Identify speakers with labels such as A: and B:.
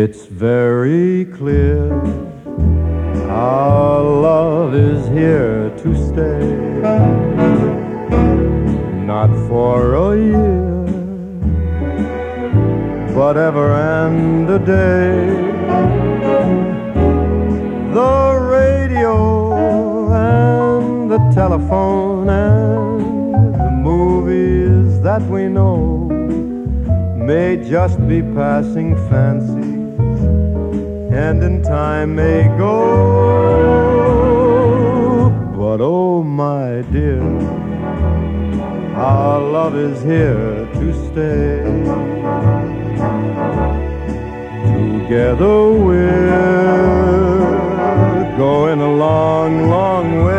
A: It's very clear our love is here to stay. Not for a year, but ever and a day. The radio and the telephone and the movies that we know may just be passing fancies, and in time may go. But oh my dear, our love is here to stay. Together we're going a long, long way.